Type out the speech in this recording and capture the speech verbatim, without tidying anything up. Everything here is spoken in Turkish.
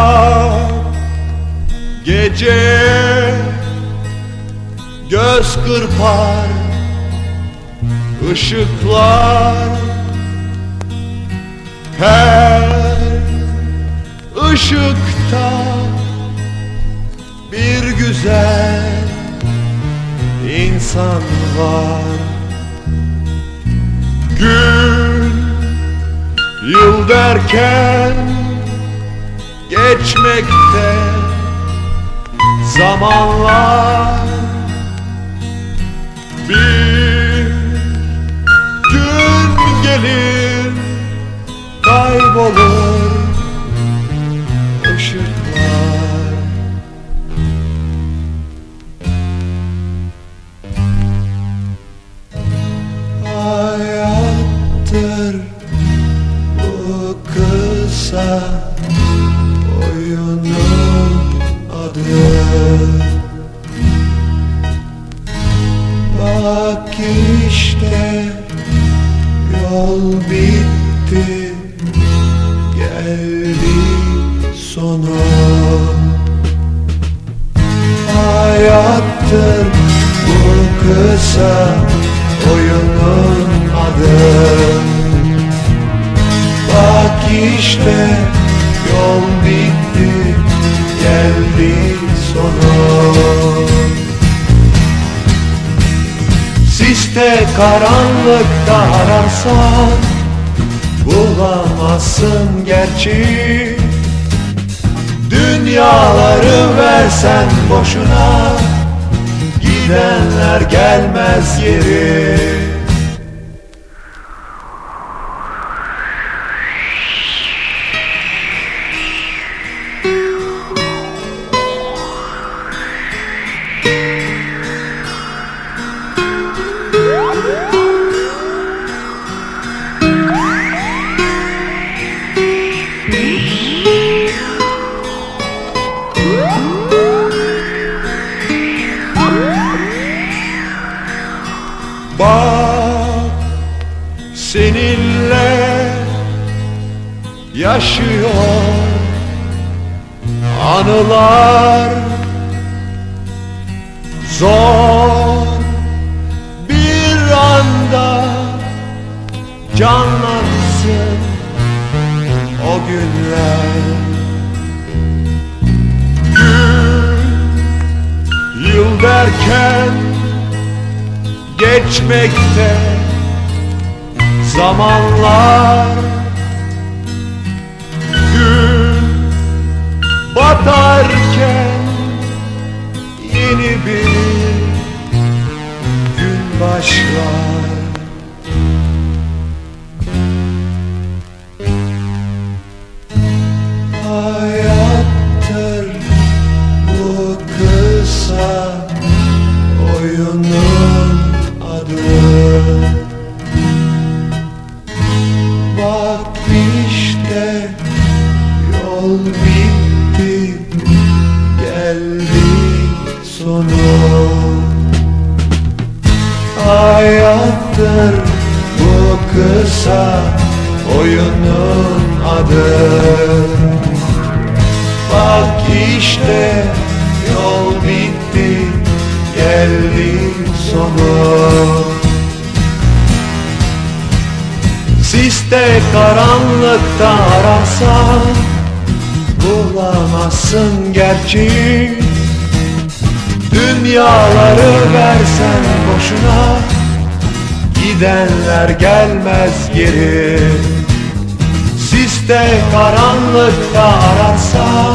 Bak gece göz kırpar ışıklar, her ışıkta bir güzel insan var. Gün yıl derken geçmekte zamanlar, bir gün gelir kaybolur ışıklar. Hayattır bu kısa oyunun adı. Bak işte yol bitti, geldi sonu. Hayattır bu kısa oyunun adı. Bak işte yol bitti, geldi sonu. Siste karanlıkta ararsan bulamazsın gerçi. Dünyaları versen boşuna, gidenler gelmez geri. Bak seninle yaşıyor anılar, zor bir anda canlansın o günler. Gün yıl derken geçmekte zamanlar, gün batarken yeni bir gün başlar. Hayattır bu kısa oyunun adı. Bak işte yol bitti, geldi sonu. Hayattır bu kısa oyunun adı. Bak işte yol bitti, geldi sonu. Siste karanlıkta ararsan bulamazsın gerçi. Dünyaları versen boşuna, gidenler gelmez geri. Siste karanlıkta ararsan